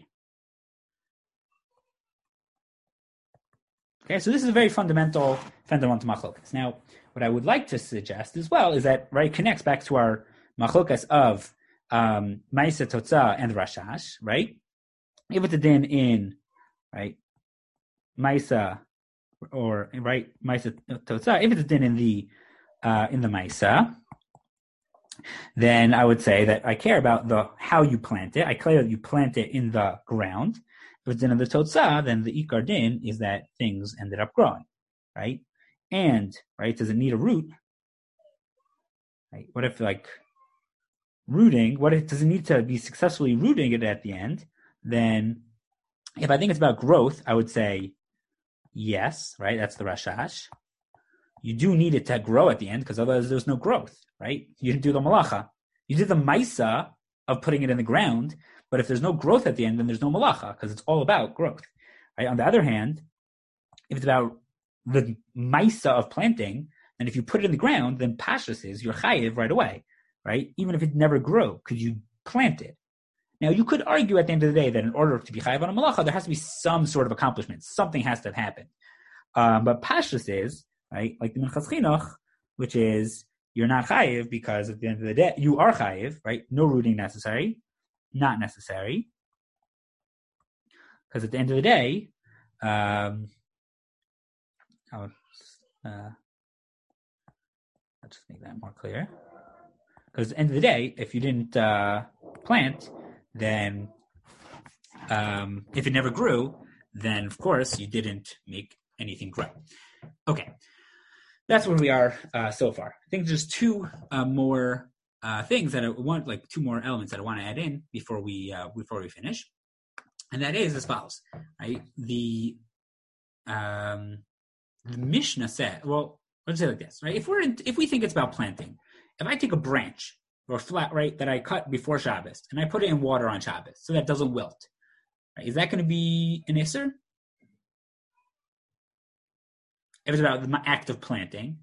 Okay, so this is a very fundamental machlokas. Now, what I would like to suggest as well is that, right, connects back to our machlokas of Ma'aseh Totzah and Rashash, right? If it's a din in, right, Maisa, or right, Maisa Totzah, if it's a din in the Maisa, then I would say that I care about how you plant it. I care that you plant it in the ground. If it's din in the Totzah, then the Ikar din is that things ended up growing, right? And, right, does it need a root? Right? What if, like, does it need to be successfully rooting it at the end? Then, if I think it's about growth, I would say yes, right? That's the Rashash. You do need it to grow at the end because otherwise there's no growth, right? You didn't do the malacha. You did the maisa of putting it in the ground, but if there's no growth at the end, then there's no malacha because it's all about growth, right? On the other hand, if it's about the maisa of planting, then if you put it in the ground, then pashas is you're chayiv right away, right? Even if it never grew, because you plant it. Now, you could argue at the end of the day that in order to be chayiv on a malacha, there has to be some sort of accomplishment. Something has to have happened. But pashtus is, right, like the Minchas Chinuch, which is you're not chayiv because at the end of the day, you are chayiv, right? No rooting necessary, not necessary. Because at the end of the day, I'll just make that more clear. Because at the end of the day, if you didn't plant, then if it never grew, then of course you didn't make anything grow. Okay, that's where we are so far. I think there's two more things that I want, like two more elements that I want to add in before we finish, and that is as follows. Right, the Mishnah said, well, let's say it like this, right? If we think it's about planting, if I take a branch or flat, right, that I cut before Shabbos, and I put it in water on Shabbos, so that doesn't wilt, right, is that going to be an Isser? If it's about the act of planting,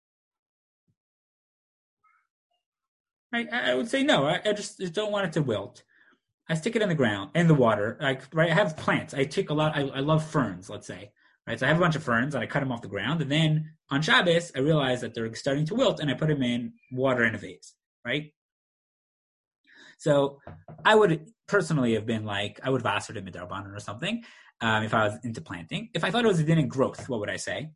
right, I would say no. I just don't want it to wilt. I stick it in the ground, in the water. I have plants. I take a lot. I love ferns, let's say, right? So I have a bunch of ferns, and I cut them off the ground, and then on Shabbos, I realize that they're starting to wilt, and I put them in water in a vase. Right? So I would personally have been like, I would vaser to midarbanan or something if I was into planting. If I thought it was a din in growth, what would I say?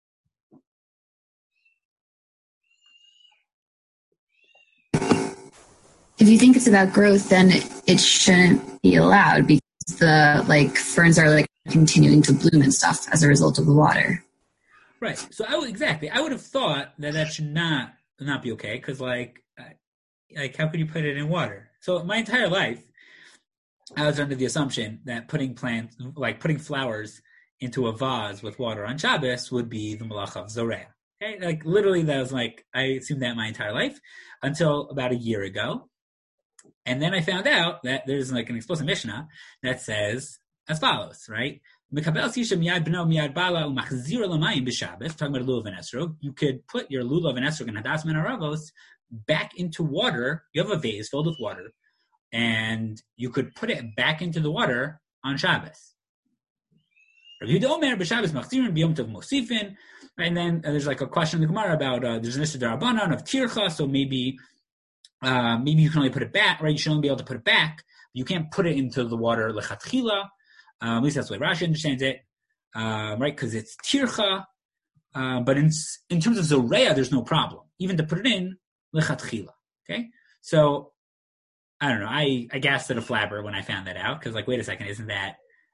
If you think it's about growth, then it shouldn't be allowed because the ferns are like continuing to bloom and stuff as a result of the water. Right. So I would have thought that should not be okay because like how could you put it in water? So my entire life, I was under the assumption that putting flowers into a vase with water on Shabbos would be the malach of Zoreah. Okay, like literally, that was like I assumed that my entire life until about a year ago, and then I found out that there's like an explicit Mishnah that says as follows, right? Talking about a lulav and esrog, you could put your lulav and esrog and hadas men haravos back into water. You have a vase filled with water, and you could put it back into the water on Shabbos. And then there's like a question in the Gemara about there's an Issa D'Rabbanan of tircha, so maybe you can only put it back, right? You should only be able to put it back. You can't put it into the water lechatchila. At least that's the way Rashi understands it, right? Because it's tircha. But in terms of zoreya, there's no problem, even to put it in lechatchila. Okay, so I don't know. I gasped at a flabber when I found that out because, like, wait a second, isn't that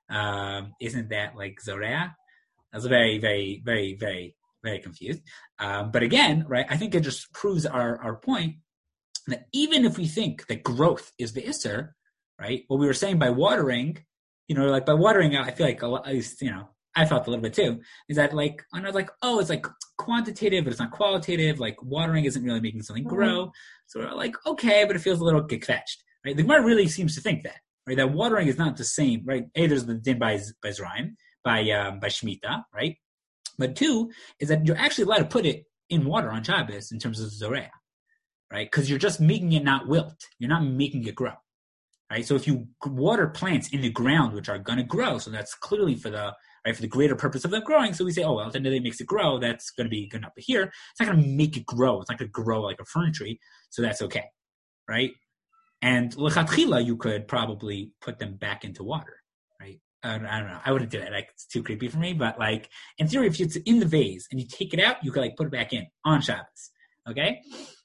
like zoreya? I was very, very, very, very, very confused. But again, right, I think it just proves our point that even if we think that growth is the isser, right, what we were saying by watering, like by watering out, I feel like at least, I felt a little bit too, is that like, and I was like, oh, it's like quantitative, but it's not qualitative. Like watering isn't really making something grow. So we're like, okay, but it feels a little get-fetched, right? The Gemara really seems to think that, right? That watering is not the same, right? A, there's the din by Zraim, by Shemitah, right? But two, is that you're actually allowed to put it in water on Shabbos in terms of Zoreah, right? Because you're just making it not wilt. You're not making it grow, right? So if you water plants in the ground, which are going to grow, so that's clearly for the greater purpose of them growing. So we say, oh, well, if it makes it grow, that's going to be good enough. But here, it's not going to make it grow. It's not going to grow like a fern tree. So that's okay, right? And lechatchila, you could probably put them back into water, right? I don't know. I wouldn't do that. Like, it's too creepy for me. But like, in theory, if it's in the vase and you take it out, you could like put it back in on Shabbos. Okay?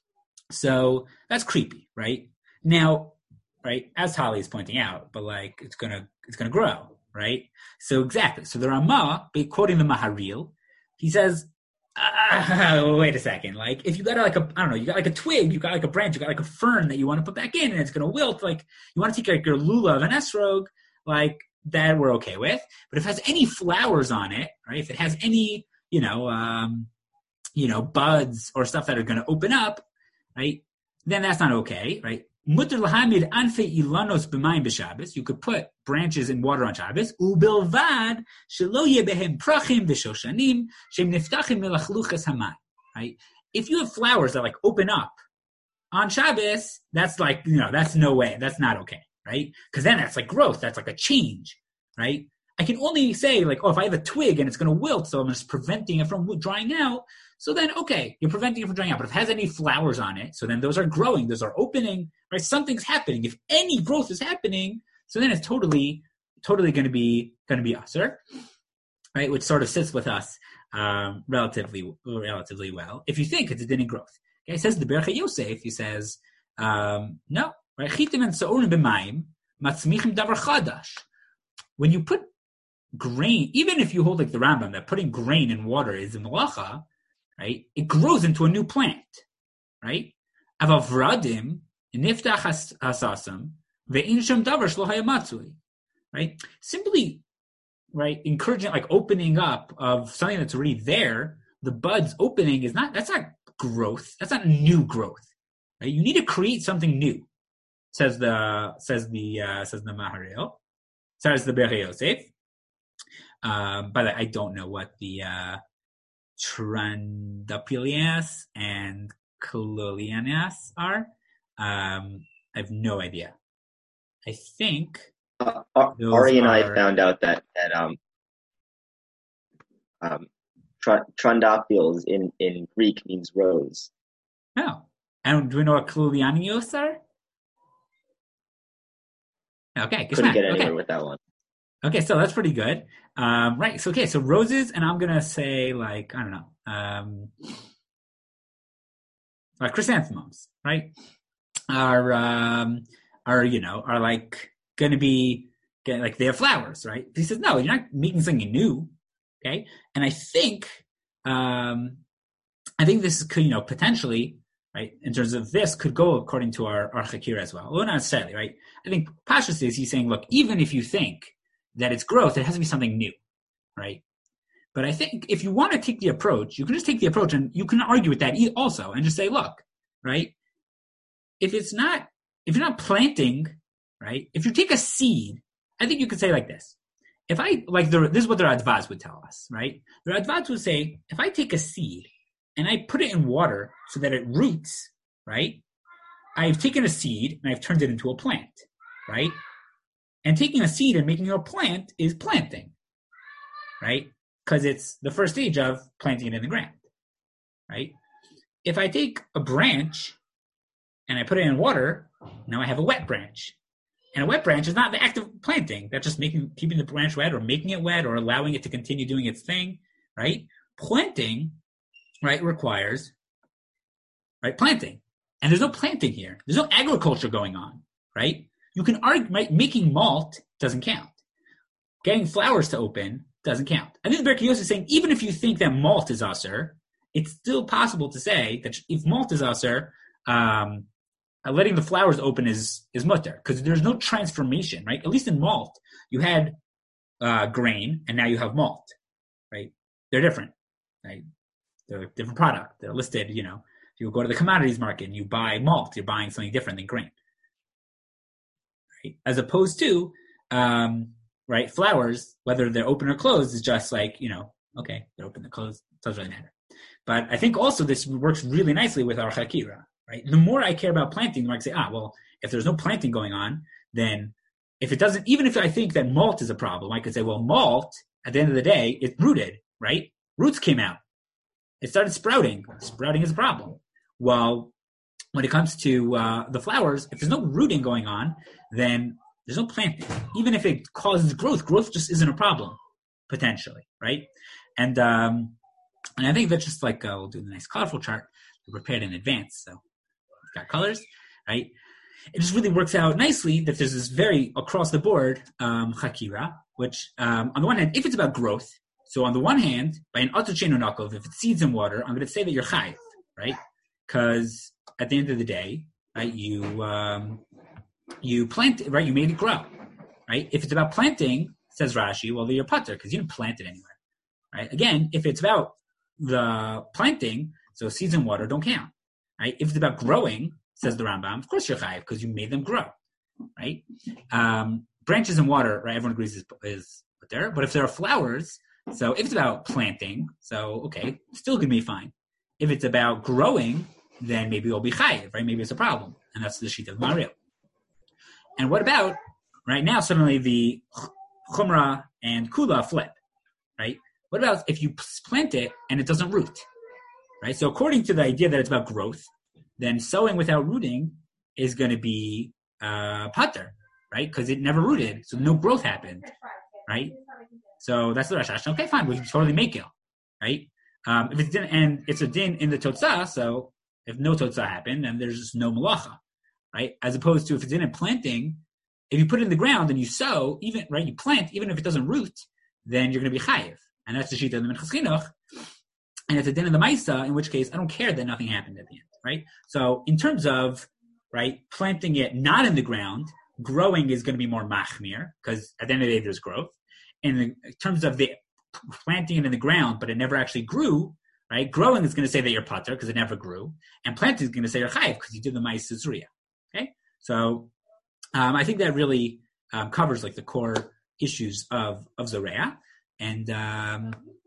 So that's creepy, right? Now, right, as Holly is pointing out, but like it's gonna grow. Right? So exactly. So the Ramah, quoting the Maharil, he says, wait a second. Like if you got like you got like a twig, you got like a branch, you got like a fern that you want to put back in and it's going to wilt. Like you want to take like your lulav and esrog, like that we're okay with. But if it has any flowers on it, right? If it has any, buds or stuff that are going to open up, right? Then that's not okay, right? Mutter lahamid anfei ilanos b'mayim b'Shabbos. You could put branches in water on Shabbos. Ubilvad shelo yeh behem prachim v'shoshanim shem niftachim melachluches hamayim. Right? If you have flowers that like open up on Shabbos, that's like that's no way. That's not okay, right? Because then that's like growth. That's like a change, right? I can only say like, oh, if I have a twig and it's going to wilt, so I'm just preventing it from drying out. So then, okay, you're preventing it from drying out. But if it has any flowers on it, so then those are growing, those are opening, right? Something's happening. If any growth is happening, so then it's totally going to be usher, right? Which sort of sits with us relatively well. If you think it's a din in growth, okay, it says the Bercha Yosef. He says no, right? Chitim and sa'urim b'mayim matzmichim davar chadash. When you put grain, even if you hold like the Rambam that putting grain in water is a malacha, right? It grows into a new plant, right? Avavradim niftach hasasam ve'insham davar shlo hayamatzui, right? Simply, right, encouraging like opening up of something that's already there. The buds opening that's not growth. That's not new growth, right? You need to create something new, says the Maharil, says the Bercha Yosef. But I don't know what the Trandapilias and Cololianias are. I have no idea. I think Ari and I found out that Trandapils in Greek means rose. Oh, and do we know what Cololianios are? Okay, couldn't get anywhere with that one. Okay, so that's pretty good. Right. So, okay. So roses, and I'm going to say like, I don't know, like chrysanthemums, right? Are like going to be Okay, like they have flowers, right? He says, no, you're not making something new. Okay, and I think this could, potentially, right, in terms of this, could go according to our Chakira as well. Well, not necessarily, right? I think Pashas is he's saying, look, even if you think that it's growth, it has to be something new, right? But I think if you want to take the approach, you can just take the approach and you can argue with that also and just say, look, right, if you're not planting, right, if you take a seed, I think you could say like this. If this is what the Radvaz would tell us, right? The Radvaz would say, if I take a seed and I put it in water so that it roots, right? I've taken a seed and I've turned it into a plant, right? And taking a seed and making it a plant is planting, right? Because it's the first stage of planting it in the ground, right? If I take a branch and I put it in water, now I have a wet branch. And a wet branch is not the act of planting. That's just keeping the branch wet or making it wet or allowing it to continue doing its thing, right? Planting, right, requires, right, planting. And there's no planting here. There's no agriculture going on, right? You can argue, right, making malt doesn't count. Getting flowers to open doesn't count. I think the Berkiyos is saying, even if you think that malt is aser, it's still possible to say that if malt is aser, letting the flowers open is mutter, because there's no transformation, right? At least in malt, you had grain, and now you have malt, right? They're different, right? They're a different product. They're listed, if you go to the commodities market and you buy malt, you're buying something different than grain, right? As opposed to, right, flowers, whether they're open or closed, is just like, okay, they're open, they're closed, it doesn't really matter. But I think also this works really nicely with our Chakira. Right? The more I care about planting, the more I say, well, if there's no planting going on, then if it doesn't, even if I think that malt is a problem, I could say, well, malt, at the end of the day, it's rooted, right? Roots came out. It started sprouting. Sprouting is a problem. Well, when it comes to the flowers, if there's no rooting going on, then there's no planting. Even if it causes growth just isn't a problem, potentially, right? And I think that's just like, we'll do the nice colorful chart prepared in advance, so got colors, right? It just really works out nicely that there's this very across the board chakira, which on the one hand, if it's about growth, so on the one hand, by an otochenu nakov, if it's seeds in water, I'm going to say that you're chayiv, right? Because at the end of the day, right, you plant it, right? You made it grow, right? If it's about planting, says Rashi, well, you're pater because you didn't plant it anywhere, right? Again, if it's about the planting, so seeds in water don't count. Right? If it's about growing, says the Rambam, of course you're chayiv because you made them grow, right? Branches in water, right? Everyone agrees is there. But if there are flowers, so if it's about planting, so okay, still gonna be fine. If it's about growing, then maybe it'll be chayiv, right? Maybe it's a problem, and that's the sheet of Mario. And what about right now? Suddenly the chumrah and kula flip, right? What about if you plant it and it doesn't root? Right? So according to the idea that it's about growth, then sowing without rooting is going to be pater, right? Because it never rooted, so no growth happened, right? So that's the Rashash. Okay, fine, we can totally make it, right? If it's din, and it's a din in the totzah, so if no totzah happened, then there's just no malacha, right? As opposed to if it's in a planting, if you put it in the ground and you sow, even right, you plant, even if it doesn't root, then you're going to be chayiv, and that's the shita of the Minchas Chinuch. And it's a din of the Maisa, in which case I don't care that nothing happened at the end, right? So in terms of, right, planting it not in the ground, growing is going to be more machmir, because at the end of the day there's growth. In terms of the planting it in the ground, but it never actually grew, right? Growing is going to say that you're pater, because it never grew. And planting is going to say you're chayiv, because you did the Maisa Zuriya, okay? So I think that really covers like the core issues of Zoreah. And